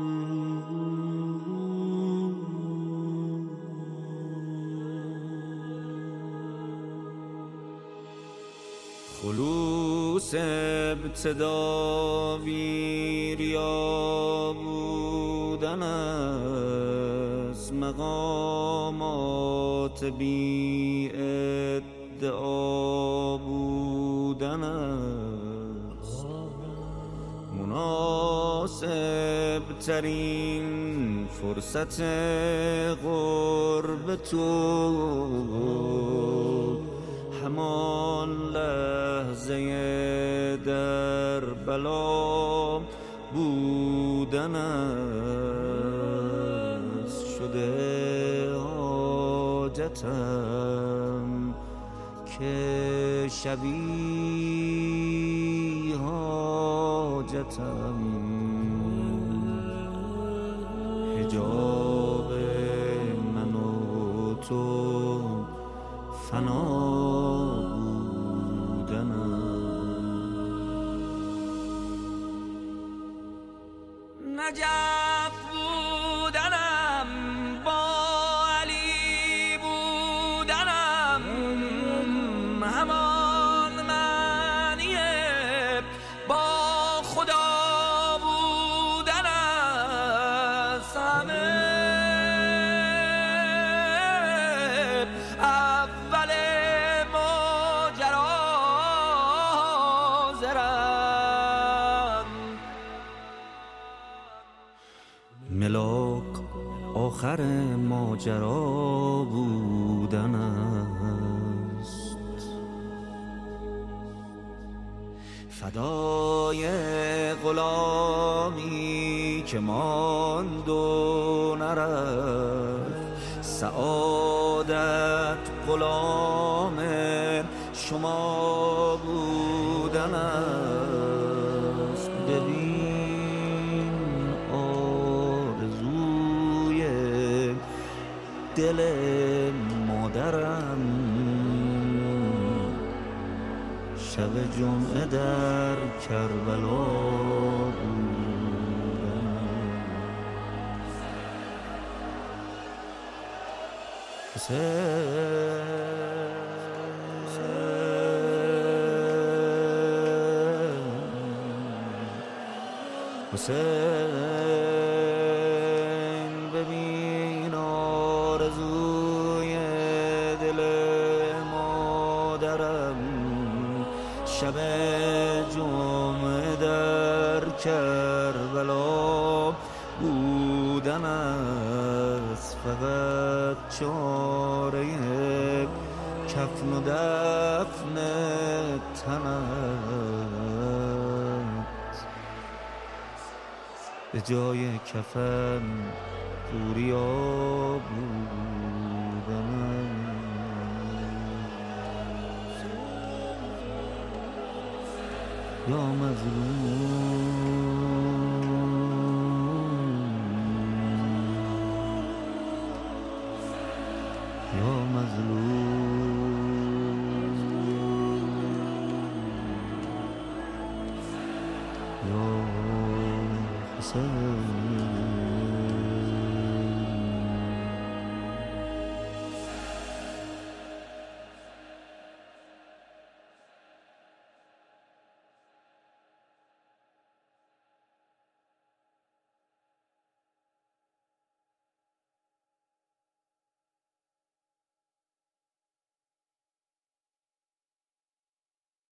خلوص ابتدا ویریا بودن از مقامات بی ادعا بودن است، مناسب ترین فرصت قرب تو همان لحظه در بلا بودن است. شده حاجتم که شبی حاجتم، حجاب من و تو فنا نجف بودنم، با علی بودنم، همان معنی با خدا بودن است. همه اول ماجرا ملاک آخر ماجرا بودن است. فدای غلامی که ماند و نرفت، سعادت غلام شما بودن است. ببین آرزوی دل مادرم، شب جمعه در کربلا بودن. حسین ببین آرزوی دل مادرم، شب جمعه در کربلا بودن است. فقط چاره کفن و دفن تنت، به جای کفن پوریا بودن. یا مظلوم، یا مظلوم، یا حسین.